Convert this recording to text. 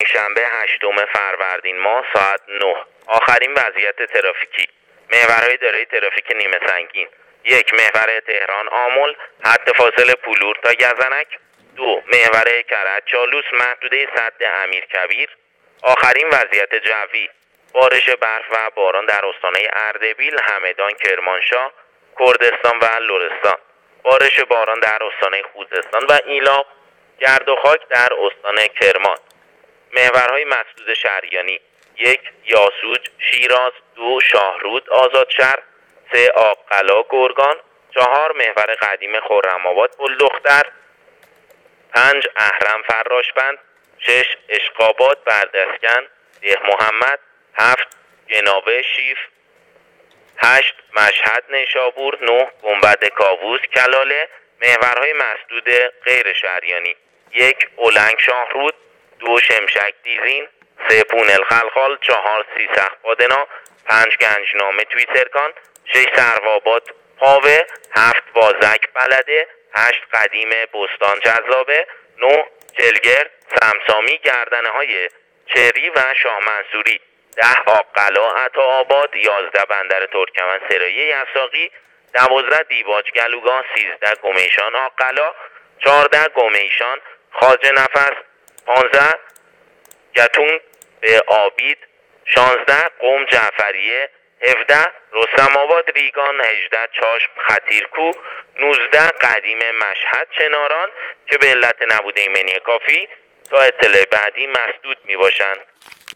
شنبه 8 فروردین ماه ساعت 9. آخرین وضعیت ترافیکی. محورهای دارای ترافیک نیمه سنگین: 1. محور تهران آمل، حد فاصله پولور تا گزنک. 2. محور کرج چالوس، محدوده سد امیرکبیر. آخرین وضعیت جوی: بارش برف و باران در استانهای اردبیل، همدان، کرمانشاه، کردستان و لرستان. بارش باران در استانهای خوزستان و ایلاق، گرد و خاک در استان کرمان. محورهای مسدود شهریانی: 1. یاسوج شیراز. 2. شاهرود آزادشهر. 3. آق‌قلا گرگان. 4. محور قدیم خرم‌آباد پلدختر. 5. اهرم فراشبند. 6. اشقاباد بردسکن ده محمد. 7. جنابه شیف. 8. مشهد نیشابور. 9. گنبد کاووس کلاله. محورهای مسدود غیر شهریانی: 1. اولنگ شاهرود. 2. شمشک دیزین. 3. پونل خلخال. 4. سیسخ بادنا. 5. گنجنامه تویسرکان. 6. سروآباد پاوه. 7. بازک بلده. 8. قدیم بستان جذابه. 9. چلگرد سمسامی گردنه های چری و شاه منصوری. 10. آق‌قلا عطاآباد. 11. بندر ترکمن سرایی یساقی. 12. دیباج گلوگاه. 13. گمیشان آق‌قلا. 14. گمیشان خواجه نفس. 15. گتون به آبید. 16. قم جعفریه. 17. رستم آباد ریگان. 18. چاشم خطیرکوه. 19. قدیم مشهد چناران که به علت نبود ایمنی کافی تا اطلاع بعدی مسدود می باشند.